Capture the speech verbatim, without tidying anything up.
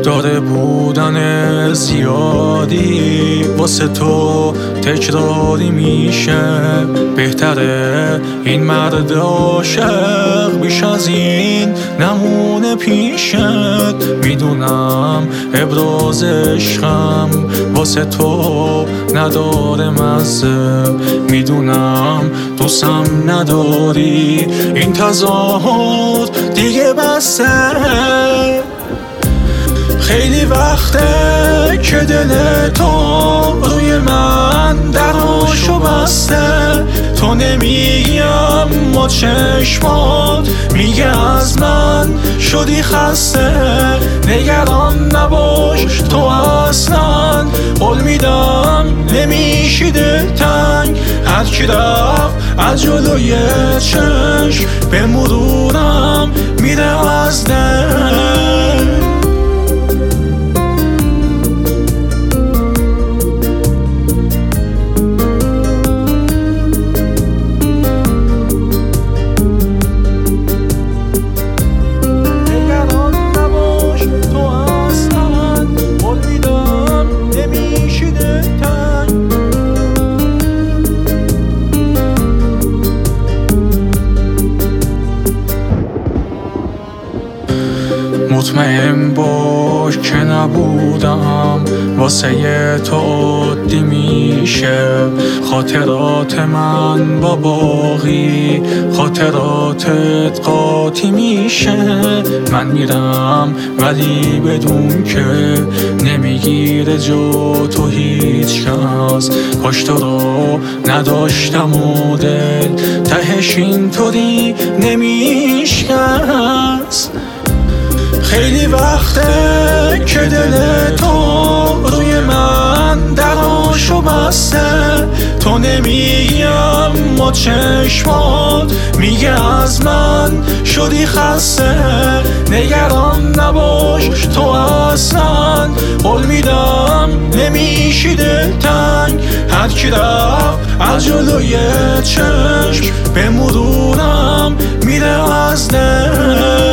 داره بودن زیادی واسه تو تکراری میشه. بهتره این مرد عاشق بیش از این نمونه پیشت. میدونم ابراز عشقم واسه تو نداره مزه، میدونم دوستم نداری، این تظاهر دیگه بسته. خیلی وقته که دل تو روی من دراشو بسته. تو نمیگم ما چشمات میگه از من شدی خسته. نگران نباش تو اصلا، قول میدم نمیشی دلتنگ. هر کی رفت از جلوی چشم به مرورم میره از دل. مطمئن باش که نبودم واسه تو عادی میشه. خاطرات من با باقی خاطراتت قاطی میشه. من میرم ولی بدون که نمیگیره جو تو هیچ کس. کاش تو رو نداشتم و دل تهش اینطوری نمیشکست. خیلی وقته که دل تو روی من دراشو بسته. تو نمیگم ما چشمات میگه از من شدی خسته. نگران نباش تو اصلا، قول میدم نمیشی دلتنگ. هر کی رفت از جلوی چشم به مرورم میره از دل.